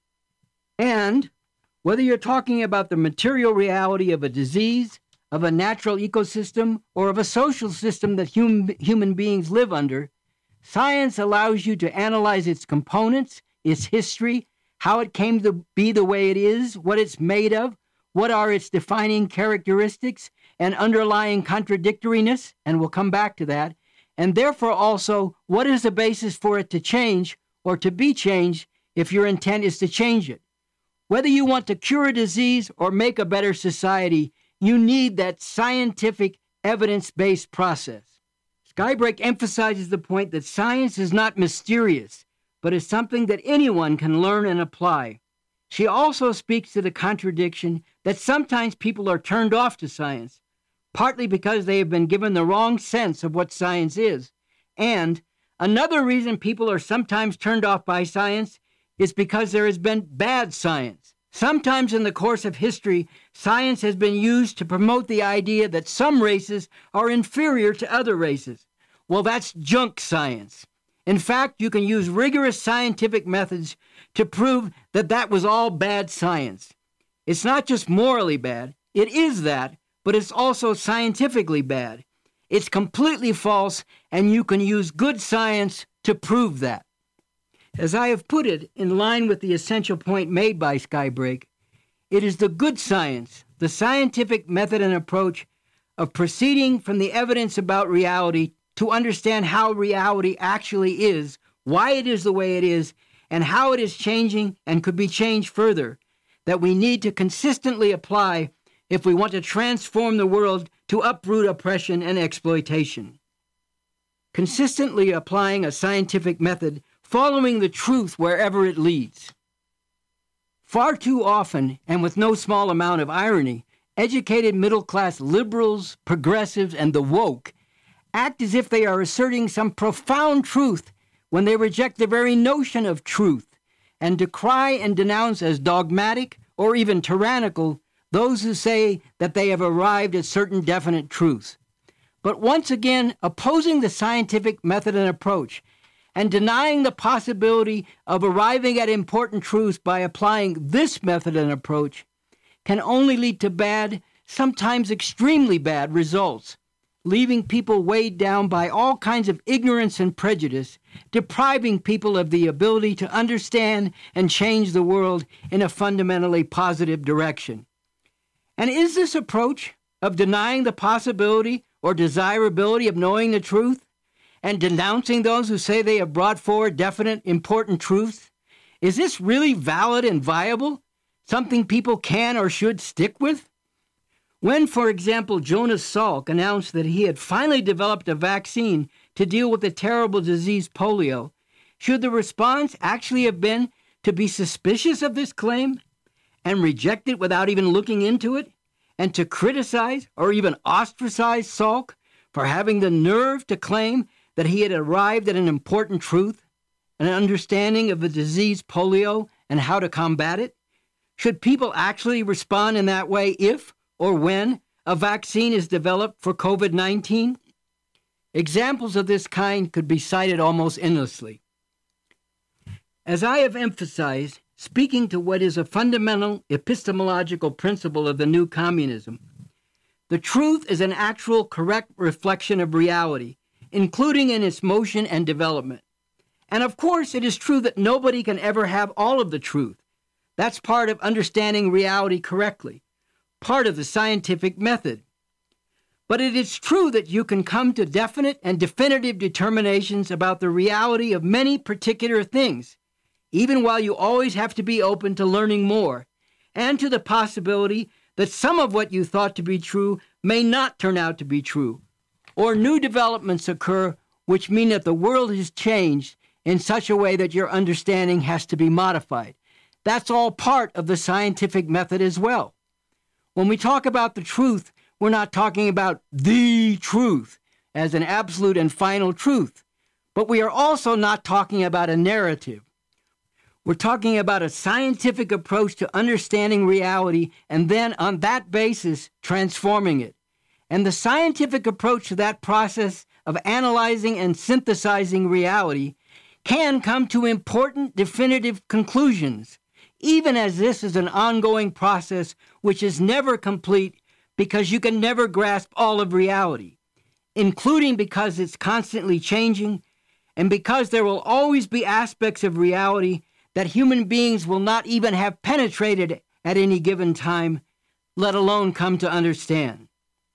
Speaker 5: And whether you're talking about the material reality of a disease, of a natural ecosystem, or of a social system that hum- human beings live under, science allows you to analyze its components, its history, how it came to be the way it is, what it's made of, what are its defining characteristics and underlying contradictoriness, and we'll come back to that, and therefore also what is the basis for it to change or to be changed if your intent is to change it. Whether you want to cure a disease or make a better society, you need that scientific, evidence-based process. Skybrake emphasizes the point that science is not mysterious, but is something that anyone can learn and apply. she also speaks to the contradiction that sometimes people are turned off to science, partly because they have been given the wrong sense of what science is. And another reason people are sometimes turned off by science is because there has been bad science. Sometimes in the course of history, science has been used to promote the idea that some races are inferior to other races. Well, that's junk science. In fact, you can use rigorous scientific methods to prove that that was all bad science. It's not just morally bad. It is that, but it's also scientifically bad. It's completely false, and you can use good science to prove that. As I have put it, in line with the essential point made by Skybreak, it is the good science, the scientific method and approach of proceeding from the evidence about reality to understand how reality actually is, why it is the way it is, and how it is changing and could be changed further, that we need to consistently apply if we want to transform the world to uproot oppression and exploitation. Consistently applying a scientific method, following the truth wherever it leads. Far too often, and with no small amount of irony, educated middle-class liberals, progressives, and the woke act as if they are asserting some profound truth when they reject the very notion of truth and decry and denounce as dogmatic or even tyrannical those who say that they have arrived at certain definite truths. But once again, opposing the scientific method and approach and denying the possibility of arriving at important truths by applying this method and approach can only lead to bad, sometimes extremely bad results, leaving people weighed down by all kinds of ignorance and prejudice, depriving people of the ability to understand and change the world in a fundamentally positive direction. And is this approach of denying the possibility or desirability of knowing the truth and denouncing those who say they have brought forward definite, important truths, is this really valid and viable? Something people can or should stick with? When, for example, Jonas Salk announced that he had finally developed a vaccine to deal with the terrible disease polio, should the response actually have been to be suspicious of this claim and reject it without even looking into it, and to criticize or even ostracize Salk for having the nerve to claim that he had arrived at an important truth, an understanding of the disease polio and how to combat it? Should people actually respond in that way if or when a vaccine is developed for COVID nineteen? Examples of this kind could be cited almost endlessly. As I have emphasized, speaking to what is a fundamental epistemological principle of the new communism, the truth is an actual correct reflection of reality, including in its motion and development. And of course, it is true that nobody can ever have all of the truth. That's part of understanding reality correctly, part of the scientific method. But it is true that you can come to definite and definitive determinations about the reality of many particular things, even while you always have to be open to learning more, and to the possibility that some of what you thought to be true may not turn out to be true, or new developments occur which mean that the world has changed in such a way that your understanding has to be modified. That's all part of the scientific method as well. When we talk about the truth, we're not talking about the truth as an absolute and final truth, but we are also not talking about a narrative. We're talking about a scientific approach to understanding reality and then on that basis transforming it. And the scientific approach to that process of analyzing and synthesizing reality can come to important definitive conclusions, even as this is an ongoing process which is never complete because you can never grasp all of reality, including because it's constantly changing and because there will always be aspects of reality that human beings will not even have penetrated at any given time, let alone come to understand.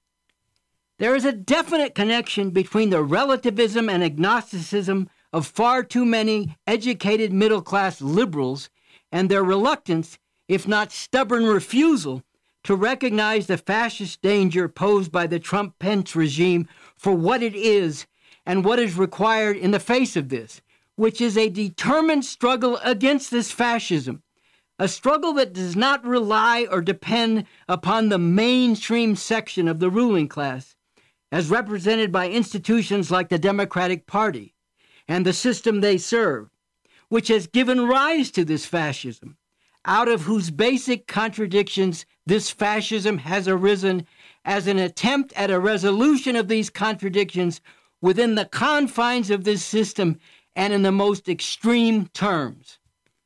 Speaker 5: There is a definite connection between the relativism and agnosticism of far too many educated middle-class liberals and their reluctance, if not stubborn refusal, to recognize the fascist danger posed by the Trump-Pence regime for what it is and what is required in the face of this, which is a determined struggle against this fascism, a struggle that does not rely or depend upon the mainstream section of the ruling class, as represented by institutions like the Democratic Party and the system they serve, which has given rise to this fascism, out of whose basic contradictions this fascism has arisen as an attempt at a resolution of these contradictions within the confines of this system and in the most extreme terms.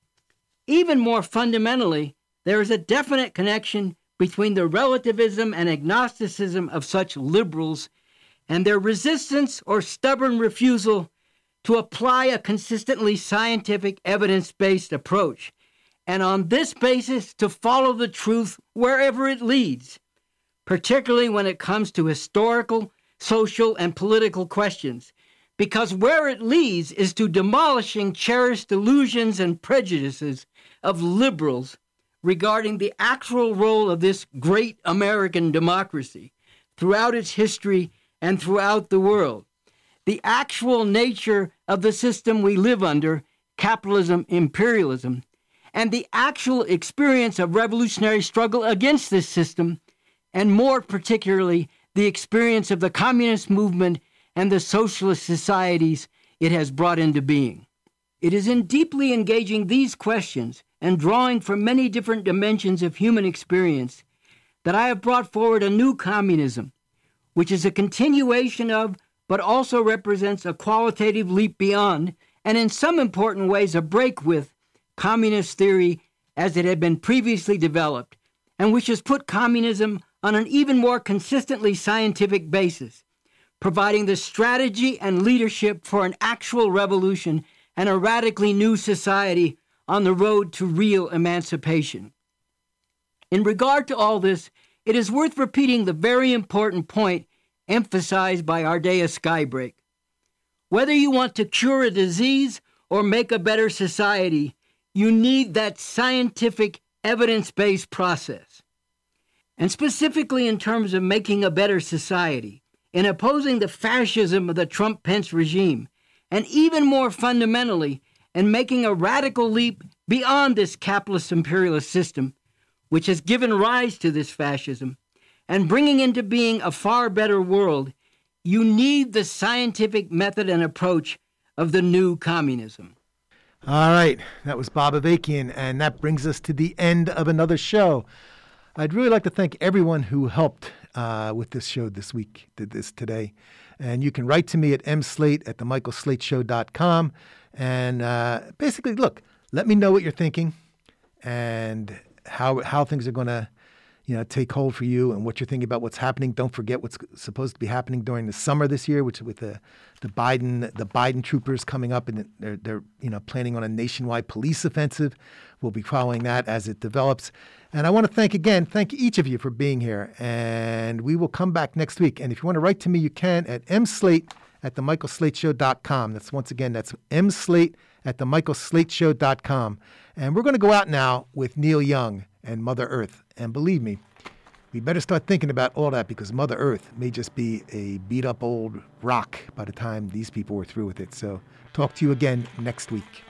Speaker 5: Even more fundamentally, there is a definite connection between the relativism and agnosticism of such liberals and their resistance or stubborn refusal to apply a consistently scientific, evidence-based approach, and on this basis to follow the truth wherever it leads, particularly when it comes to historical, social, and political questions, because where it leads is to demolishing cherished illusions and prejudices of liberals regarding the actual role of this great American democracy throughout its history and throughout the world, the actual nature of the system we live under, capitalism, imperialism, and the actual experience of revolutionary struggle against this system, and more particularly, the experience of the communist movement and the socialist societies it has brought into being. It is in deeply engaging these questions and drawing from many different dimensions of human experience that I have brought forward a new communism, which is a continuation of, but also represents a qualitative leap beyond, and in some important ways a break with, communist theory as it had been previously developed, and which has put communism on an even more consistently scientific basis, providing the strategy and leadership for an actual revolution and a radically new society on the road to real emancipation. In regard to all this, it is worth repeating the very important point emphasized by Ardea Skybreak. Whether you want to cure a disease or make a better society, you need that scientific, evidence-based process. And specifically in terms of making a better society, in opposing the fascism of the Trump-Pence regime, and even more fundamentally, in making a radical leap beyond this capitalist imperialist system, which has given rise to this fascism, and bringing into being a far better world, you need the scientific method and approach of the new communism.
Speaker 1: All right, that was Bob Avakian, and that brings us to the end of another show. I'd really like to thank everyone who helped uh, with this show this week, did this today. And you can write to me at m slate at the michael slate show dot com. And uh, basically, look, let me know what you're thinking and how how things are going to, you know, take hold for you and what you're thinking about what's happening. Don't forget what's supposed to be happening during the summer this year, which with the the Biden the Biden troopers coming up, and they're they're you know planning on a nationwide police offensive. We'll be following that as it develops. And I want to thank again, thank each of you for being here. And we will come back next week. And if you want to write to me, you can at m slate at the michael slate show dot com. That's once again, that's m slate at the michael slate show dot com. And we're going to go out now with Neil Young and Mother Earth. And believe me, we better start thinking about all that, because Mother Earth may just be a beat up old rock by the time these people were through with it. So talk to you again next week.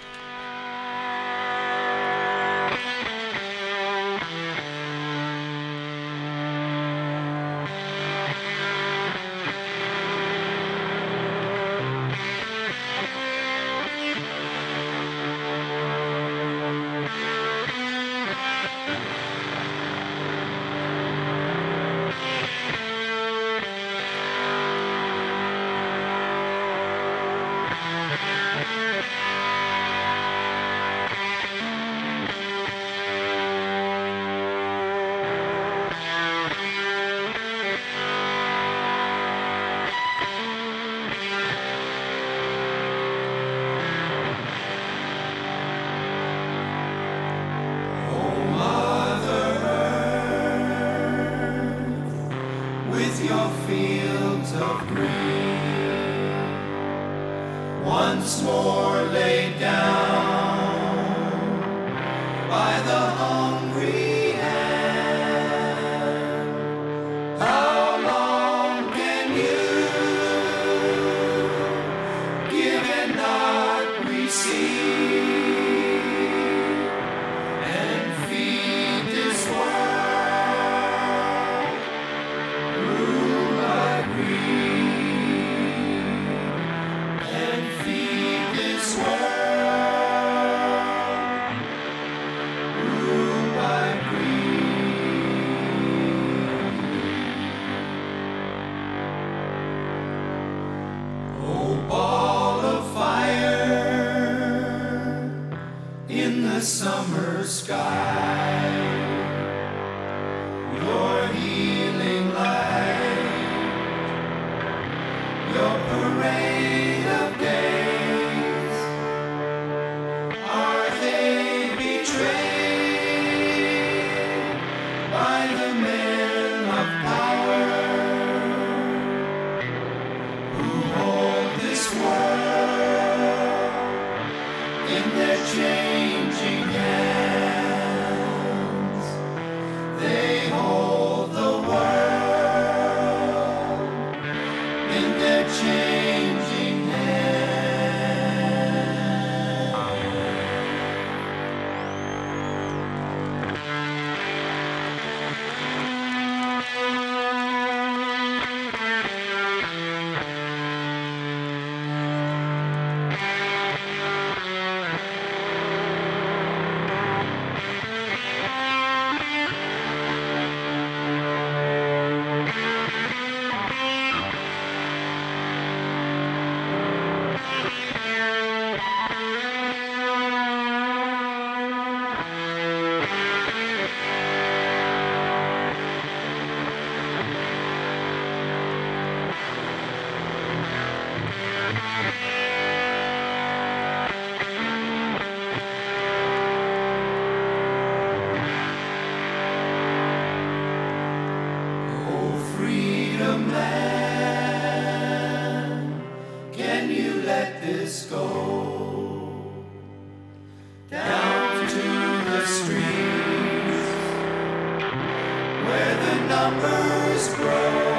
Speaker 6: Once more laid down by the hungry hand. How long can you give and not receive? in the summer sky. Your healing light, your parade of days, are they betrayed by the men of power who hold this world in their changing hands? They hold the world in their changing hands. Oh, freedom land, can you let this go? Down to the streets where the numbers grow.